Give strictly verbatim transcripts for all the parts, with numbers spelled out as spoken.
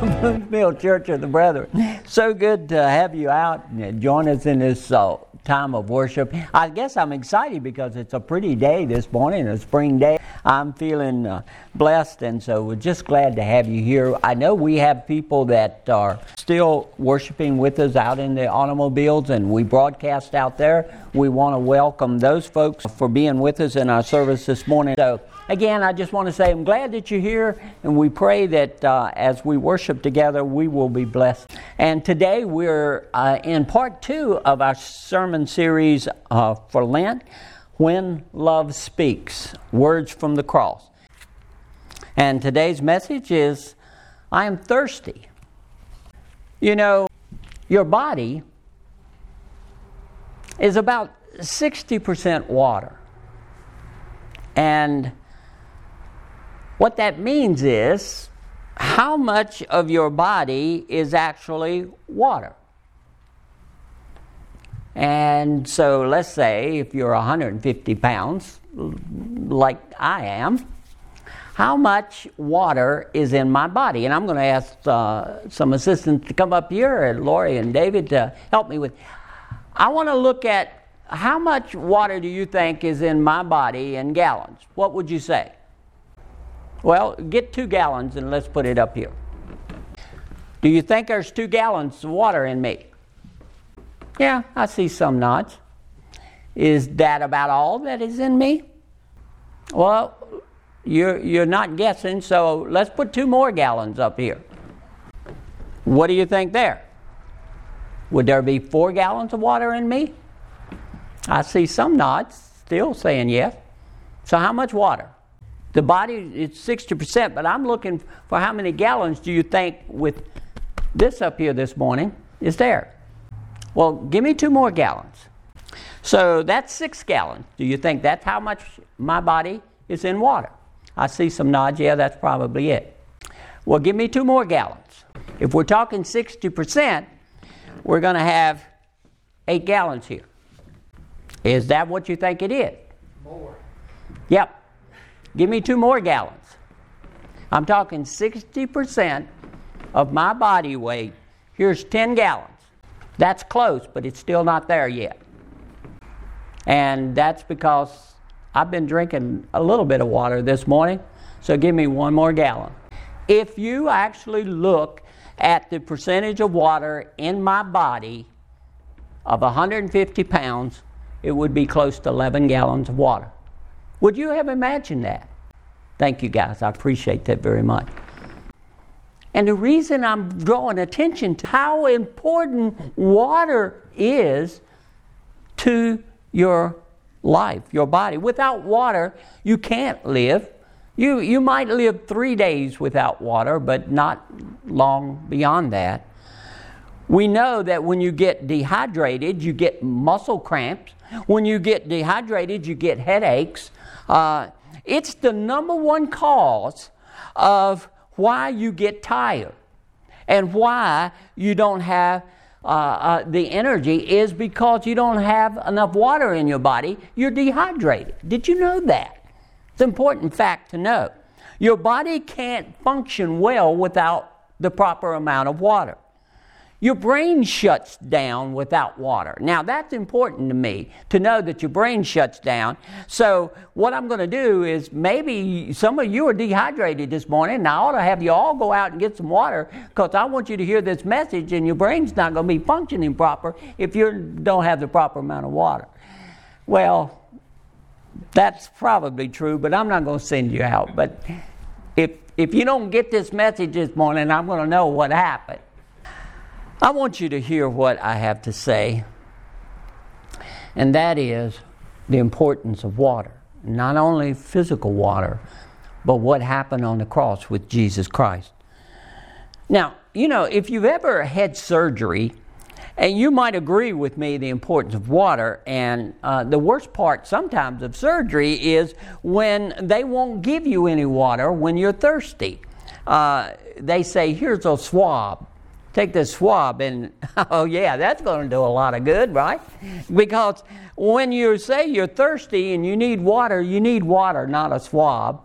Boonesville Church of the Brethren. So good to have you out and join us in this uh, time of worship. I guess I'm excited because it's a pretty day this morning, a spring day. I'm feeling uh, blessed, and so we're just glad to have you here. I know we have people that are still worshiping with us out in the automobiles, and we broadcast out there. We want to welcome those folks for being with us in our service this morning. So again, I just want to say I'm glad that you're here, and we pray that uh, as we worship together, we will be blessed. And today we're uh, in part two of our sermon series uh, for Lent, When Love Speaks, Words from the Cross. And today's message is, I am thirsty. You know, your body is about sixty percent water. And what that means is, how much of your body is actually water? And so let's say if you're one hundred fifty pounds, like I am, how much water is in my body? And I'm going to ask uh, some assistants to come up here, Lori and David, to help me with. I want to look at how much water do you think is in my body in gallons? What would you say? Well, get two gallons and let's put it up here. Do you think there's two gallons of water in me? Yeah, I see some nods. Is that about all that is in me? Well, you're, you're not guessing, so let's put two more gallons up here. What do you think there? Would there be four gallons of water in me? I see some nods, still saying yes. So how much water? The body is sixty percent, but I'm looking for how many gallons do you think with this up here this morning is there? Well, give me two more gallons. So that's six gallons. Do you think that's how much my body is in water? I see some nods. Yeah, that's probably it. Well, give me two more gallons. If we're talking sixty percent, we're going to have eight gallons here. Is that what you think it is? More. Yep. Give me two more gallons. I'm talking sixty percent of my body weight. Here's ten gallons. That's close, but it's still not there yet. And that's because I've been drinking a little bit of water this morning, so give me one more gallon. If you actually look at the percentage of water in my body of one hundred fifty pounds, it would be close to eleven gallons of water. Would you have imagined that? Thank you, guys. I appreciate that very much. And the reason I'm drawing attention to how important water is to your life, your body. Without water, you can't live. You, you might live three days without water, but not long beyond that. We know that when you get dehydrated, you get muscle cramps. When you get dehydrated, you get headaches. Uh, it's the number one cause of why you get tired and why you don't have uh, uh, the energy is because you don't have enough water in your body. You're dehydrated. Did you know that? It's an important fact to know. Your body can't function well without the proper amount of water. Your brain shuts down without water. Now, that's important to me, to know that your brain shuts down. So what I'm going to do is maybe some of you are dehydrated this morning, and I ought to have you all go out and get some water because I want you to hear this message, and your brain's not going to be functioning proper if you don't have the proper amount of water. Well, that's probably true, but I'm not going to send you out. But if, if you don't get this message this morning, I'm going to know what happened. I want you to hear what I have to say, and that is the importance of water. Not only physical water, but what happened on the cross with Jesus Christ. Now, you know, if you've ever had surgery, and you might agree with me the importance of water, and uh, the worst part sometimes of surgery is when they won't give you any water when you're thirsty. Uh, they say, here's a swab. Take this swab and, oh yeah, that's going to do a lot of good, right? Because when you say you're thirsty and you need water, you need water, not a swab.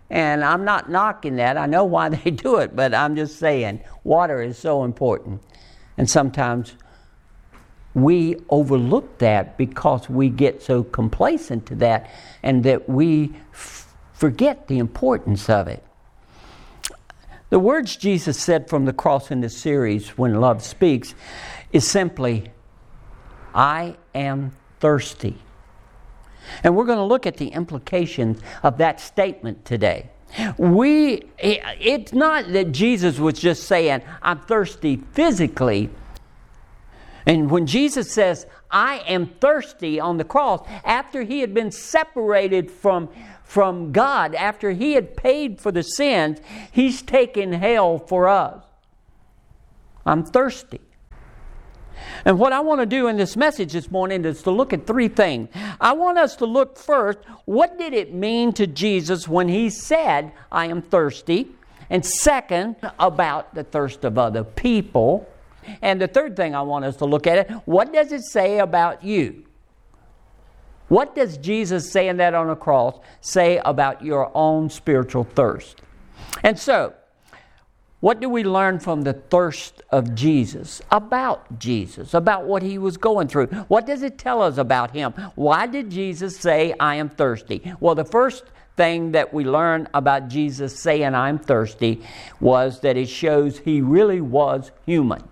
And I'm not knocking that. I know why they do it, but I'm just saying water is so important. And sometimes we overlook that because we get so complacent to that and that we f- forget the importance of it. The words Jesus said from the cross in this series, When Love Speaks, is simply, I am thirsty. And we're going to look at the implications of that statement today. We, it's not that Jesus was just saying, I'm thirsty physically. And when Jesus says, I am thirsty on the cross, after he had been separated from, from God, after he had paid for the sins, he's taken hell for us. I'm thirsty. And what I want to do in this message this morning is to look at three things. I want us to look first, what did it mean to Jesus when he said, I am thirsty? And second, about the thirst of other people. And the third thing I want us to look at it, what does it say about you? What does Jesus saying that on the cross say about your own spiritual thirst? And so, what do we learn from the thirst of Jesus, about Jesus, about what he was going through? What does it tell us about him? Why did Jesus say, I am thirsty? Well, the first thing that we learn about Jesus saying, I'm thirsty, was that it shows he really was human.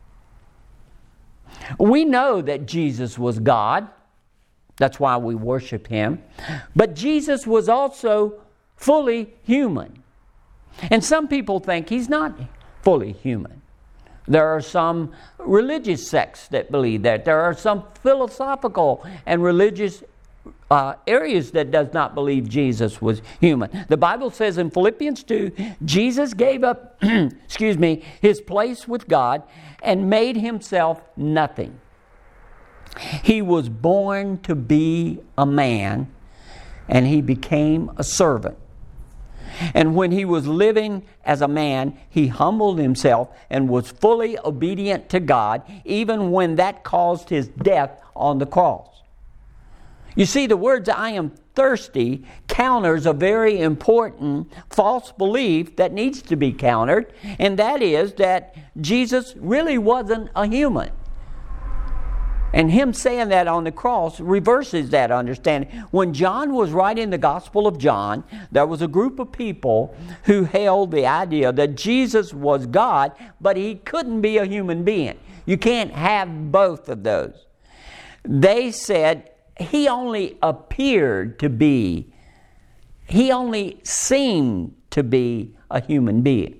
We know that Jesus was God. That's why we worship him. But Jesus was also fully human. And some people think he's not fully human. There are some religious sects that believe that. There are some philosophical and religious uh, areas that does not believe Jesus was human. The Bible says in Philippians two, Jesus gave up, excuse me, his place with God and made himself nothing. He was born to be a man, and he became a servant. And when he was living as a man, he humbled himself and was fully obedient to God, even when that caused his death on the cross. You see, the words, I am thirsty, counters a very important false belief that needs to be countered, and that is that Jesus really wasn't a human. And him saying that on the cross reverses that understanding. When John was writing the Gospel of John, there was a group of people who held the idea that Jesus was God, but he couldn't be a human being. You can't have both of those. They said he only appeared to be, he only seemed to be a human being.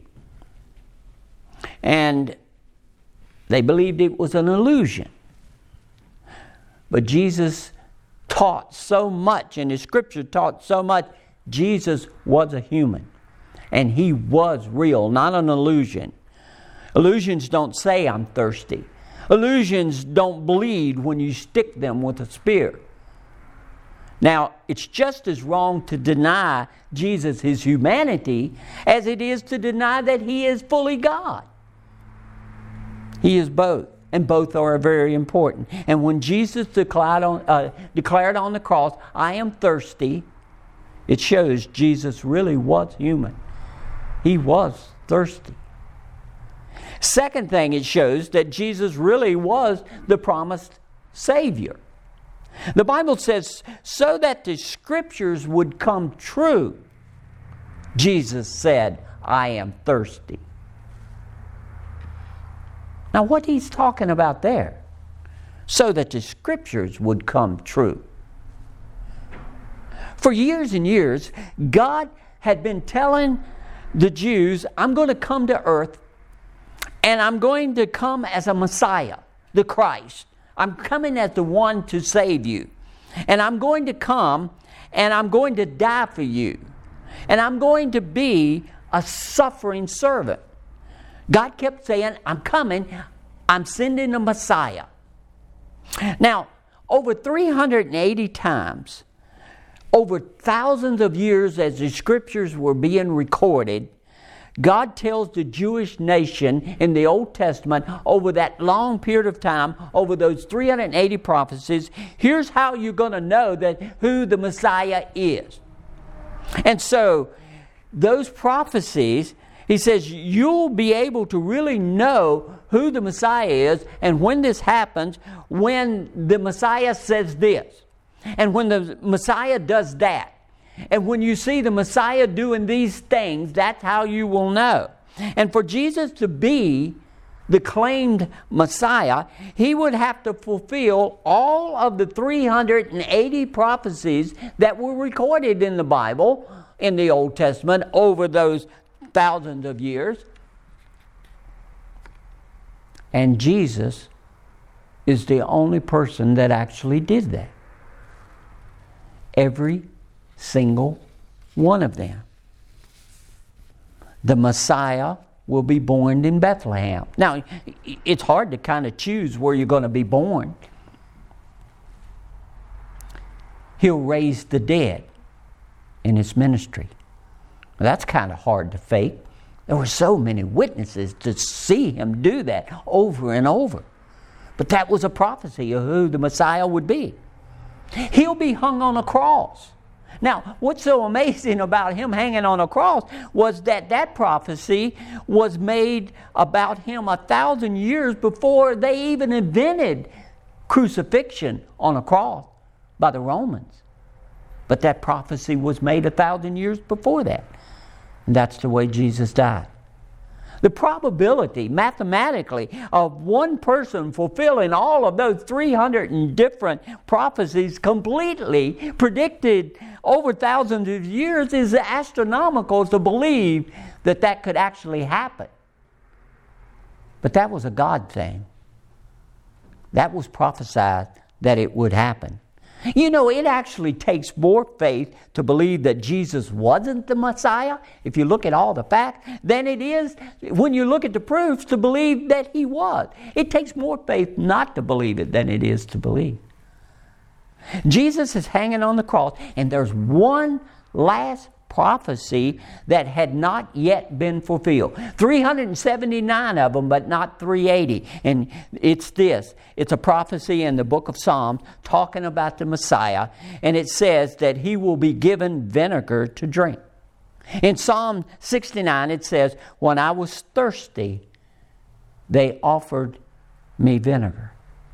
And they believed it was an illusion. But Jesus taught so much, and the Scripture taught so much. Jesus was a human. And he was real, not an illusion. Illusions don't say, I'm thirsty. Illusions don't bleed when you stick them with a spear. Now, it's just as wrong to deny Jesus his humanity as it is to deny that he is fully God. He is both. And both are very important. And when Jesus declared on, uh, declared on the cross, I am thirsty, it shows Jesus really was human. He was thirsty. Second thing, it shows that Jesus really was the promised Savior. The Bible says, so that the Scriptures would come true, Jesus said, I am thirsty. Now, what he's talking about there, so that the Scriptures would come true. For years and years, God had been telling the Jews, I'm going to come to earth, and I'm going to come as a Messiah, the Christ. I'm coming as the one to save you. And I'm going to come, and I'm going to die for you. And I'm going to be a suffering servant. God kept saying, I'm coming, I'm sending a Messiah. Now, over three hundred eighty times, over thousands of years as the Scriptures were being recorded, God tells the Jewish nation in the Old Testament, over that long period of time, over those three hundred eighty prophecies, here's how you're going to know that who the Messiah is. And so, those prophecies, he says, you'll be able to really know who the Messiah is, and when this happens, when the Messiah says this, and when the Messiah does that. And when you see the Messiah doing these things, that's how you will know. And for Jesus to be the claimed Messiah, he would have to fulfill all of the three hundred eighty prophecies that were recorded in the Bible, in the Old Testament, over those thousands of years. And Jesus is the only person that actually did that. Every single one of them. The Messiah will be born in Bethlehem. Now, it's hard to kind of choose where you're going to be born. He'll raise the dead in his ministry. That's kind of hard to fake. There were so many witnesses to see him do that over and over. But that was a prophecy of who the Messiah would be. He'll be hung on a cross. Now, what's so amazing about him hanging on a cross was that that prophecy was made about him a thousand years before they even invented crucifixion on a cross by the Romans. But that prophecy was made a thousand years before that. And that's the way Jesus died. The probability, mathematically, of one person fulfilling all of those three hundred different prophecies completely predicted over thousands of years is astronomical to believe that that could actually happen. But that was a God thing. That was prophesied that it would happen. You know, it actually takes more faith to believe that Jesus wasn't the Messiah, if you look at all the facts, than it is when you look at the proofs to believe that he was. It takes more faith not to believe it than it is to believe. Jesus is hanging on the cross, and there's one last prophecy that had not yet been fulfilled. three hundred seventy-nine of them, but not three hundred eighty. And it's this. It's a prophecy in the book of Psalms talking about the Messiah. And it says that he will be given vinegar to drink. In Psalm sixty-nine it says, when I was thirsty, they offered me vinegar.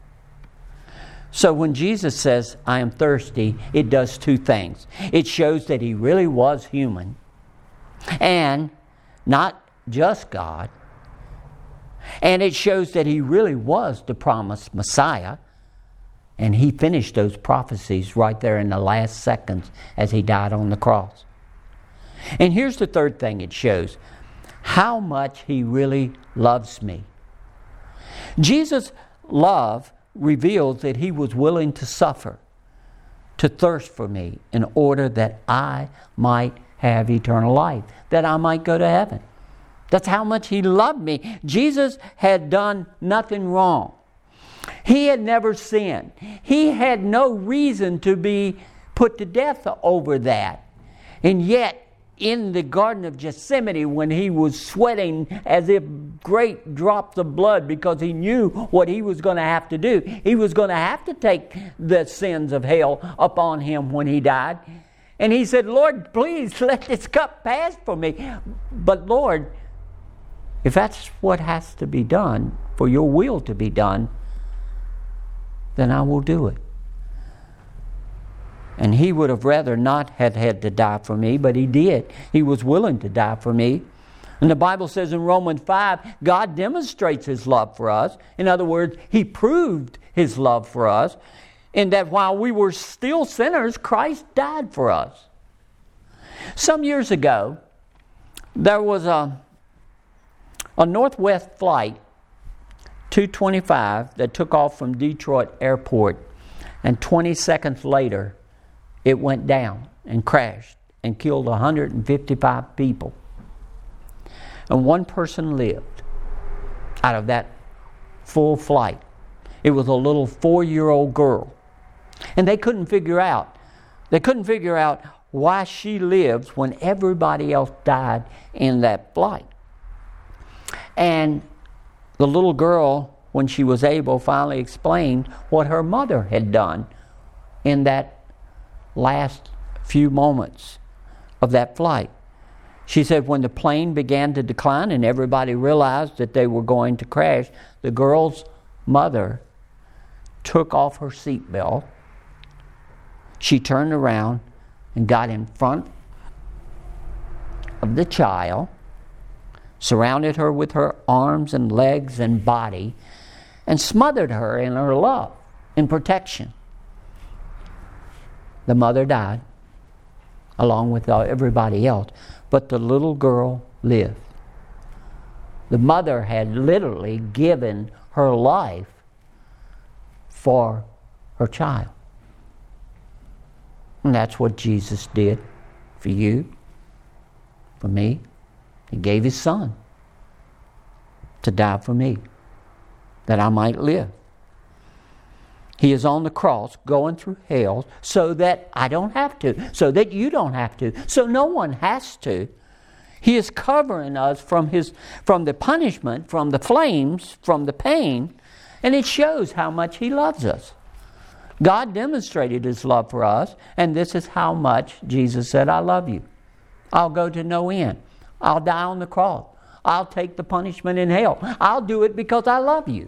So when Jesus says, I am thirsty, it does two things. It shows that he really was human and not just God. And it shows that he really was the promised Messiah. And he finished those prophecies right there in the last seconds as he died on the cross. And here's the third thing it shows. How much he really loves me. Jesus' love reveals that he was willing to suffer, to thirst for me, in order that I might have eternal life, that I might go to heaven. That's how much he loved me. Jesus had done nothing wrong. He had never sinned. He had no reason to be put to death over that. And yet, in the Garden of Gethsemane, when he was sweating as if great drops of blood because he knew what he was going to have to do. He was going to have to take the sins of hell upon him when he died. And he said, Lord, please let this cup pass from me. But Lord, if that's what has to be done, for your will to be done, then I will do it. And he would have rather not have had to die for me, but he did. He was willing to die for me. And the Bible says in Romans five, God demonstrates his love for us. In other words, he proved his love for us, in that while we were still sinners, Christ died for us. Some years ago, there was a, a Northwest flight, two twenty-five, that took off from Detroit Airport, and twenty seconds later, it went down and crashed and killed one hundred fifty-five people. And one person lived out of that full flight. It was a little four-year-old girl. And they couldn't figure out, they couldn't figure out why she lived when everybody else died in that flight. And the little girl, when she was able, finally explained what her mother had done in that last few moments of that flight. She said when the plane began to decline and everybody realized that they were going to crash, the girl's mother took off her seatbelt. She turned around and got in front of the child, surrounded her with her arms and legs and body, and smothered her in her love and protection. The mother died, along with everybody else, but the little girl lived. The mother had literally given her life for her child. And that's what Jesus did for you, for me. He gave His Son to die for me, that I might live. He is on the cross going through hell so that I don't have to, so that you don't have to, so no one has to. He is covering us from his, from the punishment, from the flames, from the pain, and it shows how much He loves us. God demonstrated His love for us, and this is how much Jesus said, I love you. I'll go to no end. I'll die on the cross. I'll take the punishment in hell. I'll do it because I love you.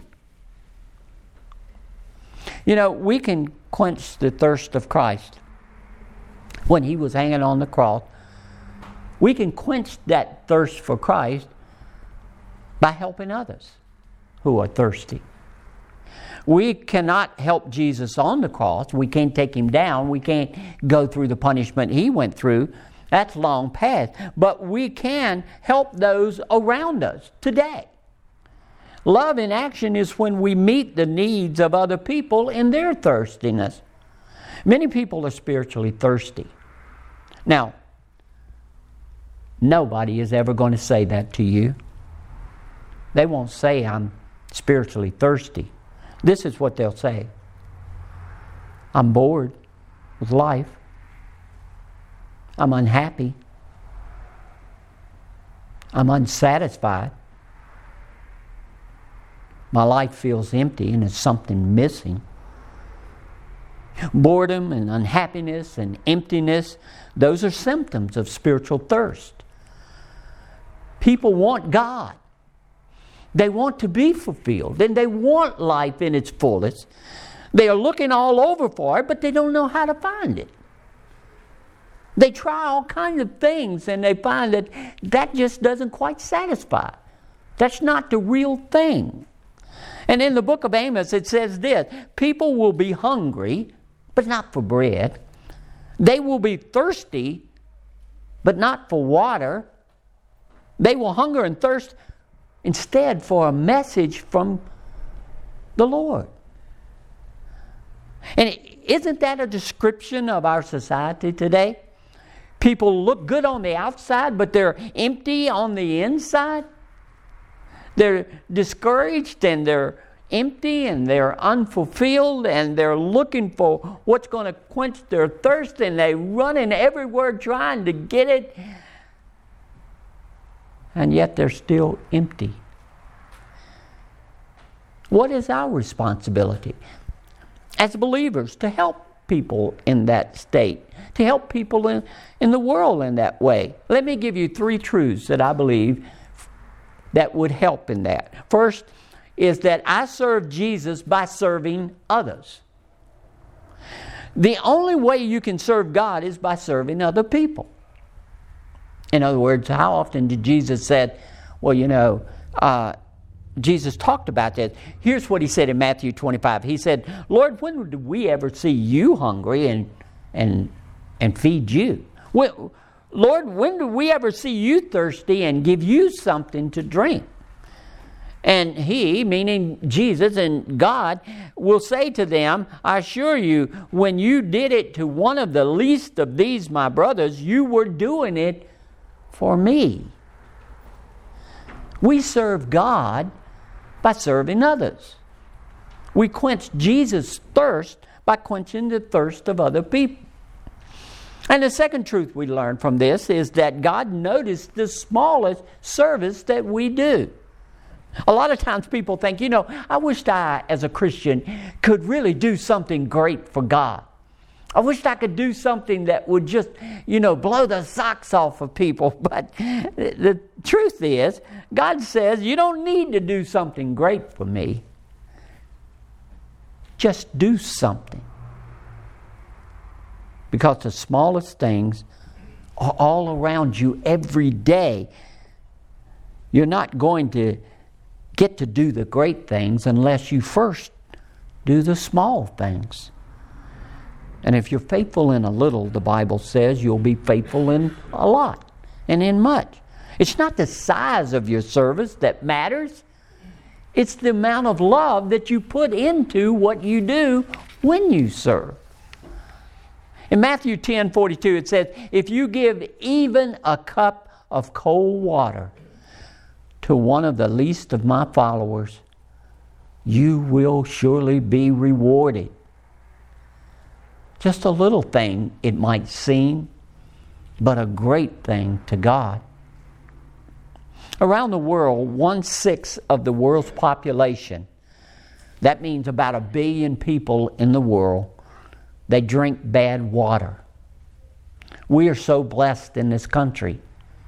You know, we can quench the thirst of Christ when He was hanging on the cross. We can quench that thirst for Christ by helping others who are thirsty. We cannot help Jesus on the cross. We can't take Him down. We can't go through the punishment He went through. That's long past. But we can help those around us today. Love in action is when we meet the needs of other people in their thirstiness. Many people are spiritually thirsty. Now, nobody is ever going to say that to you. They won't say, I'm spiritually thirsty. This is what they'll say. I'm bored with life. I'm unhappy. I'm unsatisfied. My life feels empty and there's something missing. Boredom and unhappiness and emptiness, those are symptoms of spiritual thirst. People want God. They want to be fulfilled, and they want life in its fullest. They are looking all over for it, but they don't know how to find it. They try all kinds of things, and they find that that just doesn't quite satisfy. That's not the real thing. And in the book of Amos, it says this, people will be hungry, but not for bread. They will be thirsty, but not for water. They will hunger and thirst instead for a message from the Lord. And isn't that a description of our society today? People look good on the outside, but they're empty on the inside. They're discouraged and they're empty and they're unfulfilled and they're looking for what's going to quench their thirst, and they're running everywhere trying to get it. And yet they're still empty. What is our responsibility as believers to help people in that state, to help people in, in the world in that way? Let me give you three truths that I believe that would help in that. First is that I serve Jesus by serving others. The only way you can serve God is by serving other people. In other words, how often did Jesus said, well, you know, uh, Jesus talked about this. Here's what He said in Matthew twenty-five. He said, Lord, when did we ever see you hungry and and and feed you? When, Lord, when did we ever see you thirsty and give you something to drink? And He, meaning Jesus and God, will say to them, I assure you, when you did it to one of the least of these my brothers, you were doing it for me. We serve God by serving others. We quench Jesus' thirst by quenching the thirst of other people. And the second truth we learn from this is that God noticed the smallest service that we do. A lot of times people think, you know, I wished I, as a Christian, could really do something great for God. I wished I could do something that would just, you know, blow the socks off of people. But the truth is, God says you don't need to do something great for me. Just do something. Because the smallest things are all around you every day. You're not going to get to do the great things unless you first do the small things. And if you're faithful in a little, the Bible says you'll be faithful in a lot and in much. It's not the size of your service that matters. It's the amount of love that you put into what you do when you serve. In Matthew ten forty-two it says, if you give even a cup of cold water to one of the least of my followers, you will surely be rewarded. Just a little thing it might seem, but a great thing to God. Around the world, one-sixth of the world's population, that means about a billion people in the world, they drink bad water. We are so blessed in this country.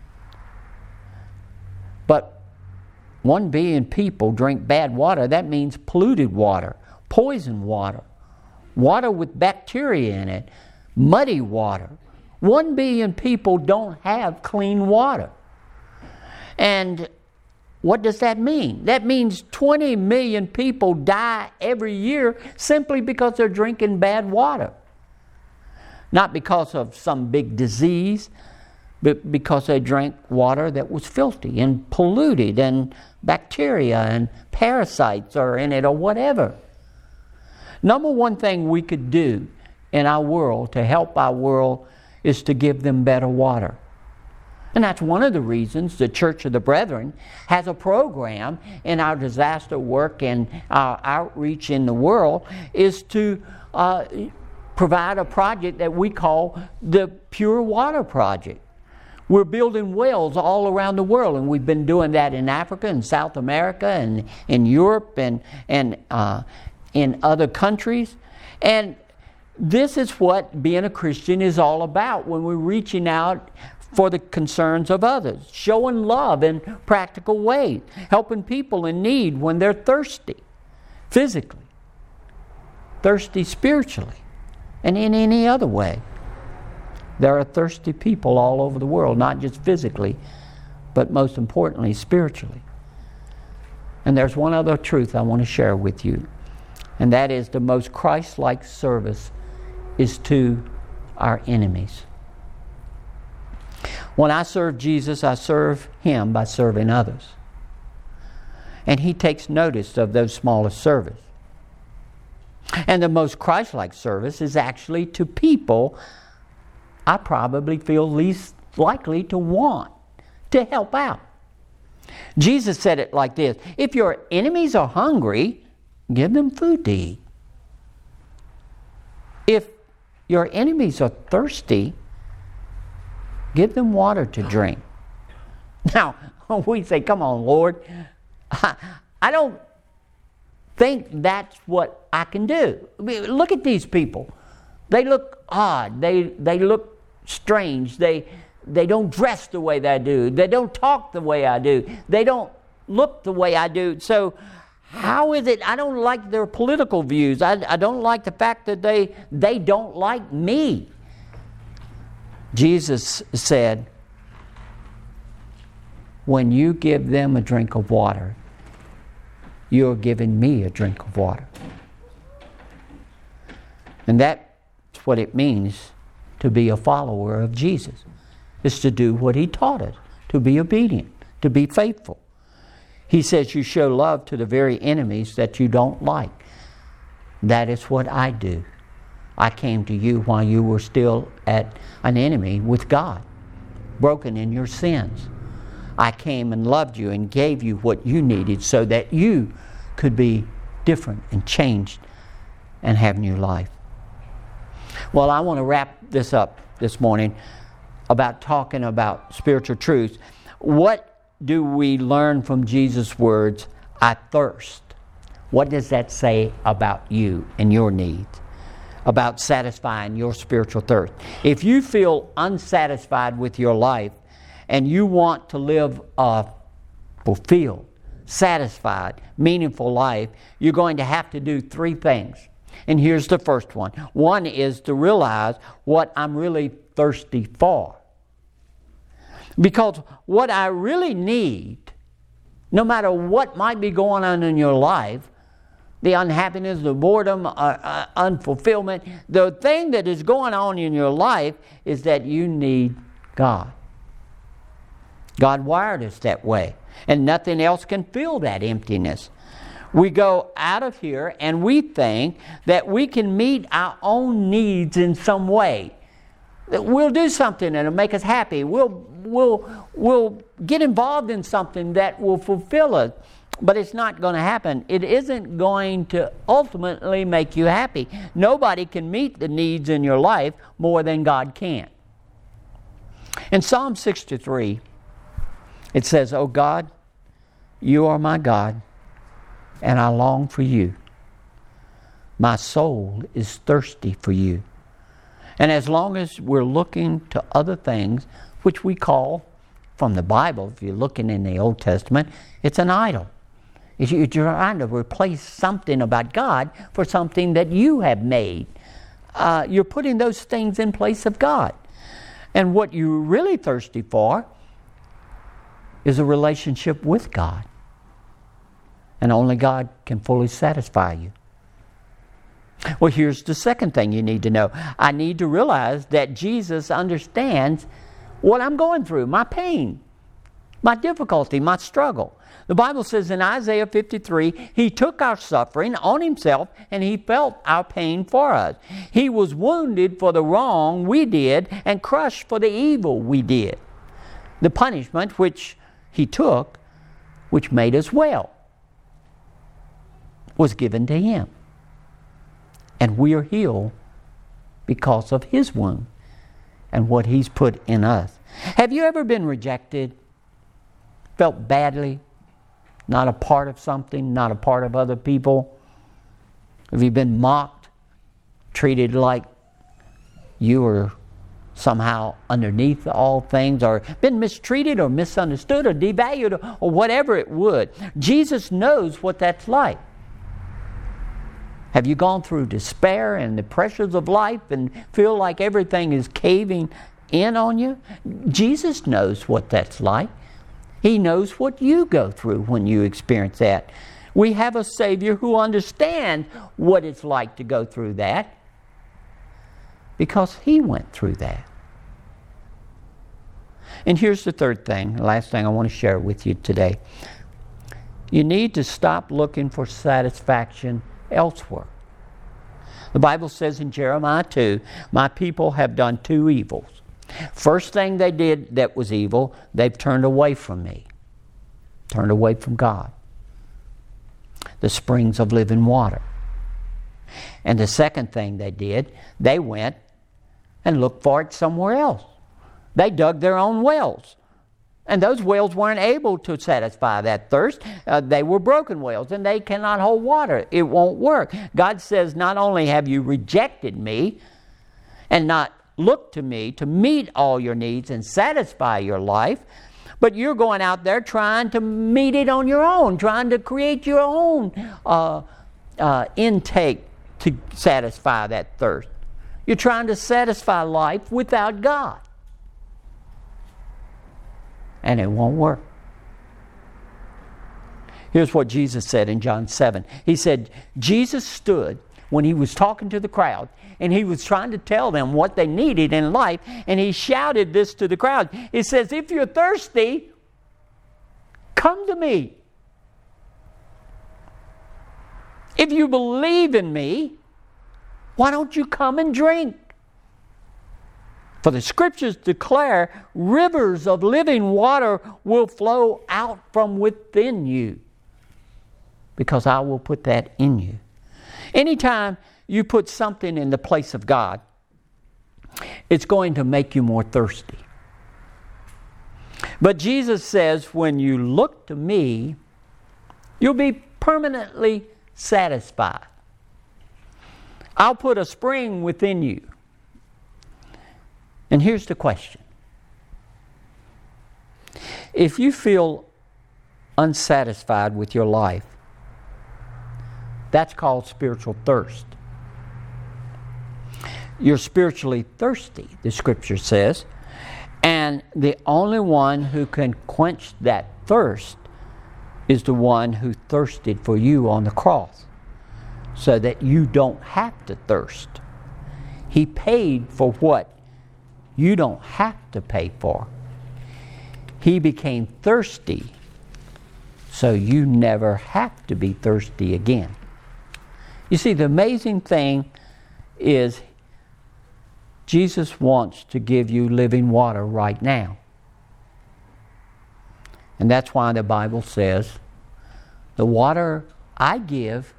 But one billion people drink bad water. That means polluted water, poison water, water with bacteria in it, muddy water. One billion people don't have clean water. And what does that mean? That means twenty million people die every year simply because they're drinking bad water. Not because of some big disease, but because they drank water that was filthy and polluted and bacteria and parasites are in it or whatever. Number one thing we could do in our world to help our world is to give them better water. And that's one of the reasons the Church of the Brethren has a program in our disaster work and our outreach in the world is to uh, provide a project that we call the Pure Water Project. We're building wells all around the world, and we've been doing that in Africa and South America and in Europe and, and uh, in other countries. And this is what being a Christian is all about when we're reaching out for the concerns of others, showing love in practical ways, helping people in need when they're thirsty, physically, thirsty spiritually, and in any other way. There are thirsty people all over the world, not just physically, but most importantly, spiritually. And there's one other truth I want to share with you, and that is the most Christ-like service is to our enemies. When I serve Jesus, I serve Him by serving others. And He takes notice of those smallest service. And the most Christ-like service is actually to people I probably feel least likely to want to help out. Jesus said it like this: if your enemies are hungry, give them food to eat. If your enemies are thirsty, give them water to drink. Now, we say, come on, Lord. I don't think that's what I can do. I mean, look at these people. They look odd. They, they look strange. They, they don't dress the way that I do. They don't talk the way I do. They don't look the way I do. So how is it? I don't like their political views. I, I don't like the fact that they, they don't like me. Jesus said, when you give them a drink of water, you're giving me a drink of water. And that's what it means to be a follower of Jesus. Is to do what He taught us, to be obedient, to be faithful. He says you show love to the very enemies that you don't like. That is what I do. I came to you while you were still at an enemy with God, broken in your sins. I came and loved you and gave you what you needed so that you could be different and changed and have new life. Well, I want to wrap this up this morning about talking about spiritual truths. What do we learn from Jesus' words, I thirst? What does that say about you and your needs? about satisfying your spiritual thirst. If you feel unsatisfied with your life and you want to live a fulfilled, satisfied, meaningful life, you're going to have to do three things. And here's the first one. One is to realize what I'm really thirsty for. Because what I really need, no matter what might be going on in your life, the unhappiness, the boredom, uh, uh, unfulfillment, the thing that is going on in your life is that you need God. God wired us that way, and nothing else can fill that emptiness. We go out of here and we think that we can meet our own needs in some way. That we'll do something that'll make us happy. We'll, we'll, we'll get involved in something that will fulfill us. But it's not going to happen. It isn't going to ultimately make you happy. Nobody can meet the needs in your life more than God can. In Psalm sixty-three, it says, "O God, you are my God, and I long for you. My soul is thirsty for you." And as long as we're looking to other things, which we call, from the Bible, if you're looking in the Old Testament, it's an idol. You're trying to replace something about God for something that you have made. Uh, you're putting those things in place of God. And what you're really thirsty for is a relationship with God. And only God can fully satisfy you. Well, here's the second thing you need to know. I need to realize that Jesus understands what I'm going through, my pain, my difficulty, my struggle. The Bible says in Isaiah fifty-three, He took our suffering on Himself and He felt our pain for us. He was wounded for the wrong we did and crushed for the evil we did. The punishment which He took, which made us well, was given to Him. And we are healed because of His wound and what He's put in us. Have you ever been rejected? Felt badly? Not a part of something, not a part of other people? Have you been mocked? Treated like you were somehow underneath all things, or been mistreated or misunderstood or devalued or, or whatever it would? Jesus knows what that's like. Have you gone through despair and the pressures of life and feel like everything is caving in on you? Jesus knows what that's like. He knows what you go through when you experience that. We have a Savior who understands what it's like to go through that because He went through that. And here's the third thing, the last thing I want to share with you today. You need to stop looking for satisfaction elsewhere. The Bible says in Jeremiah two, "My people have done two evils. First thing they did that was evil, they've turned away from me." Turned away from God, the springs of living water. And the second thing they did, they went and looked for it somewhere else. They dug their own wells. And those wells weren't able to satisfy that thirst. Uh, they were broken wells, and they cannot hold water. It won't work. God says, not only have you rejected me and not looked to me to meet all your needs and satisfy your life, but you're going out there trying to meet it on your own, trying to create your own uh, uh, intake to satisfy that thirst. You're trying to satisfy life without God. And it won't work. Here's what Jesus said in John seven. He said, Jesus stood when He was talking to the crowd, and He was trying to tell them what they needed in life, and He shouted this to the crowd. He says, "If you're thirsty, come to me. If you believe in me, why don't you come and drink? For the Scriptures declare rivers of living water will flow out from within you, because I will put that in you." Anytime you put something in the place of God, it's going to make you more thirsty. But Jesus says, when you look to me, you'll be permanently satisfied. I'll put a spring within you. And here's the question. If you feel unsatisfied with your life, that's called spiritual thirst. You're spiritually thirsty, the Scripture says, and the only one who can quench that thirst is the one who thirsted for you on the cross, so that you don't have to thirst. He paid for what you don't have to pay for. He became thirsty so you never have to be thirsty again. You see, the amazing thing is Jesus wants to give you living water right now. And that's why the Bible says, the water I give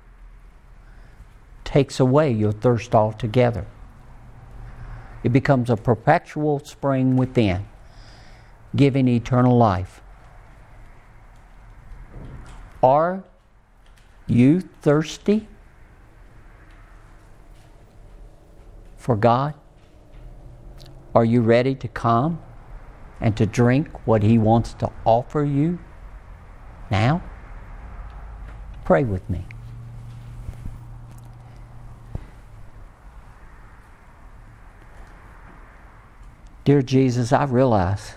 takes away your thirst altogether. It becomes a perpetual spring within, giving eternal life. Are you thirsty for God? Are you ready to come and to drink what He wants to offer you now? Pray with me. Dear Jesus, I realize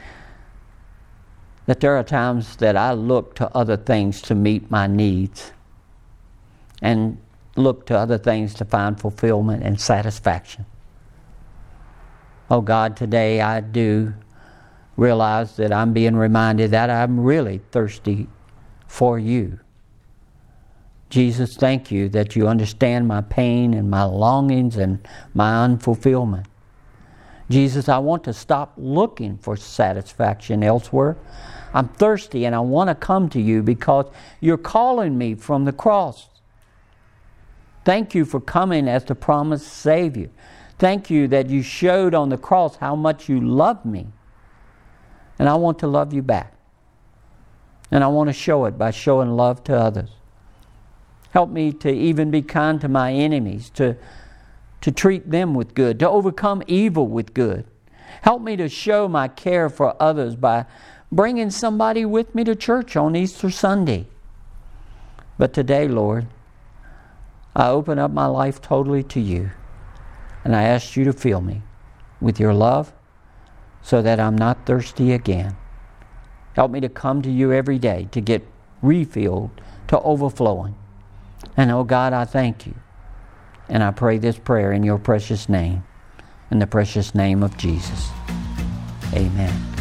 that there are times that I look to other things to meet my needs and look to other things to find fulfillment and satisfaction. Oh God, today I do realize that I'm being reminded that I'm really thirsty for you. Jesus, thank you that you understand my pain and my longings and my unfulfillment. Jesus, I want to stop looking for satisfaction elsewhere. I'm thirsty and I want to come to you because you're calling me from the cross. Thank you for coming as the promised Savior. Thank you that you showed on the cross how much you love me. And I want to love you back. And I want to show it by showing love to others. Help me to even be kind to my enemies, to to treat them with good, to overcome evil with good. Help me to show my care for others by bringing somebody with me to church on Easter Sunday. But today, Lord, I open up my life totally to you, and I ask you to fill me with your love so that I'm not thirsty again. Help me to come to you every day to get refilled to overflowing. And oh God, I thank you. And I pray this prayer in your precious name, in the precious name of Jesus. Amen.